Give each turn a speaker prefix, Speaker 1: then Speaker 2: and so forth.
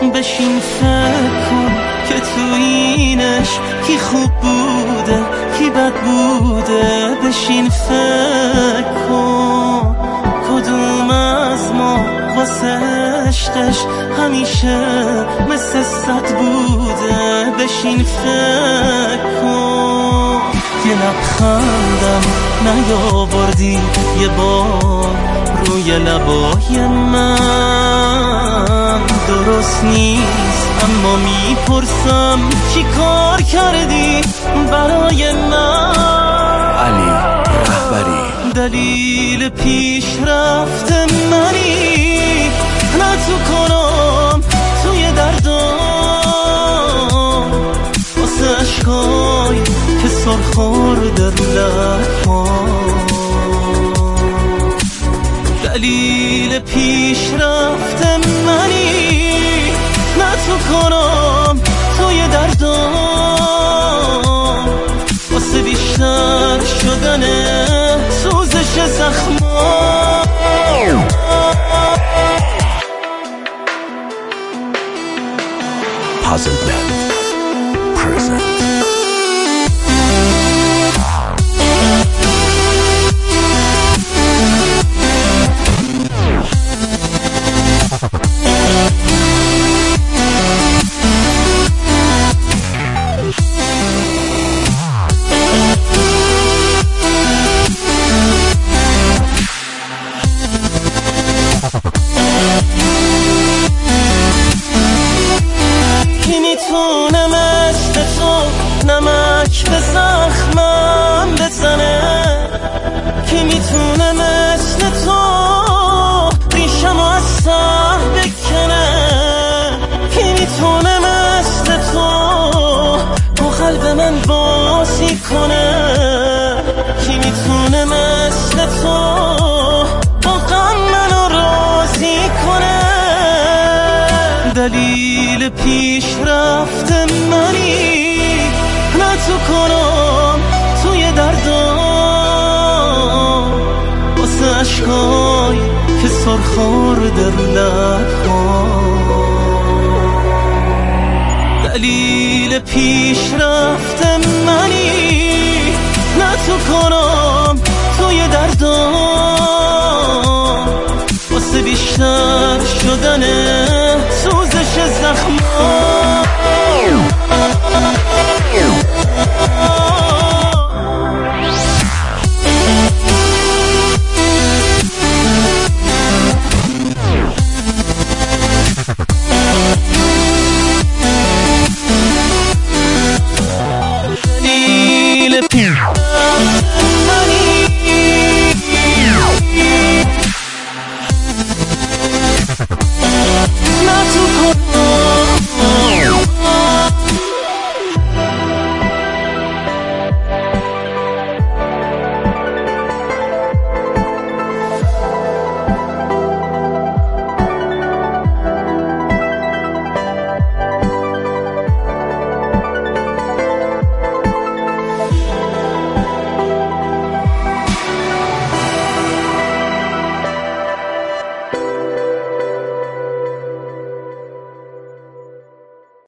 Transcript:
Speaker 1: بشین فکر کن که تو اینش کی خوب بوده کی بد بوده. بشین فکر کن کدوم از ما واسه عشقش همیشه مثل صد بوده. بشین فکر کن یه لبخندم نیاوردی یه بار روی لبای من. درست نیست اما میپرسم چی کار کردی برای من.
Speaker 2: علی رهبری
Speaker 1: دلیل پیشرفت منی نه تو کنم توی دردم واسه عشقای که سرخورده رو لبم. دلیل پیشرفت منی نه تو کنم توی دردم واسه بیشتر شدن سوزش زخمام.
Speaker 2: Puzzle Band present.
Speaker 1: کی میتونه مثل تو نمک به زخمم بزنه. کی میتونه مثل تو ریشمو از سر بکنه. کی میتونه مثل تو با قلب من بازی کنه. کی میتونه مثل تو با غم منو راضی کنه. دلیل پیشرفت منی نه تو کنم توی دردم واسه عشقای که سرخورده رو لبم. دلیل پیشرفت منی نه تو کنم توی دردم واسه بیشتر شدن